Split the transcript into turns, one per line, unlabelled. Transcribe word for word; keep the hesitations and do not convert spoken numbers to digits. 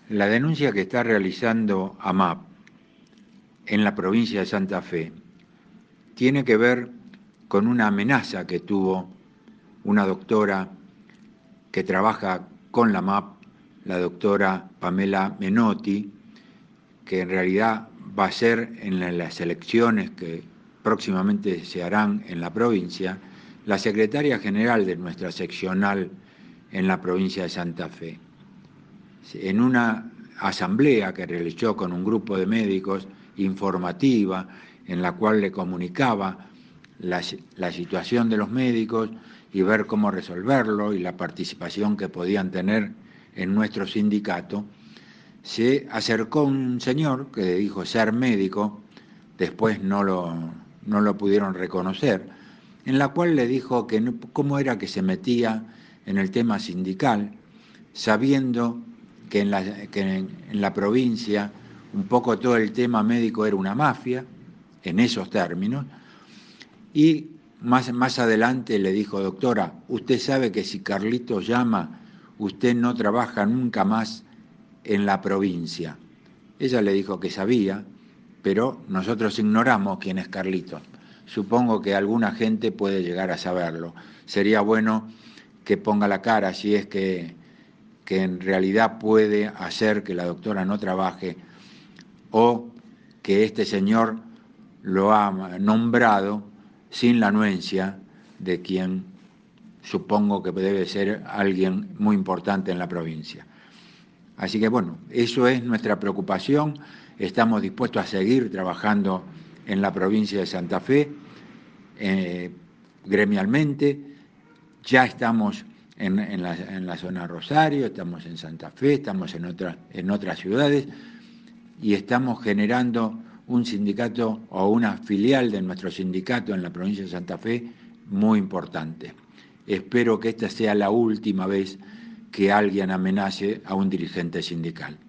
La denuncia que está realizando AMAP en la provincia de Santa Fe tiene que ver con una amenaza que tuvo una doctora que trabaja con la AMAP, la doctora Pamela Menotti, que en realidad va a ser en las elecciones que próximamente se harán en la provincia, la secretaria general de nuestra seccional en la provincia de Santa Fe. En una asamblea que realizó con un grupo de médicos informativa, en la cual le comunicaba la, la situación de los médicos y ver cómo resolverlo y la participación que podían tener en nuestro sindicato, se acercó un señor que dijo ser médico, después no lo, no lo pudieron reconocer, en la cual le dijo que no, cómo era que se metía en el tema sindical, sabiendo que en la, que en, en la provincia un poco todo el tema médico era una mafia, en esos términos, y más, más adelante le dijo, doctora, usted sabe que si Carlitos llama, usted no trabaja nunca más en la provincia. Ella le dijo que sabía, pero nosotros ignoramos quién es Carlitos. Supongo que alguna gente puede llegar a saberlo. Sería bueno que ponga la cara si es que, que en realidad puede hacer que la doctora no trabaje o que este señor lo ha nombrado sin la anuencia de quien supongo que debe ser alguien muy importante en la provincia. Así que bueno, eso es nuestra preocupación. Estamos dispuestos a seguir trabajando en la provincia de Santa Fe, eh, gremialmente. Ya estamos en, en, la, en la zona Rosario, estamos en Santa Fe, estamos en, otra, en otras ciudades y estamos generando un sindicato o una filial de nuestro sindicato en la provincia de Santa Fe muy importante. Espero que esta sea la última vez que alguien amenace a un dirigente sindical.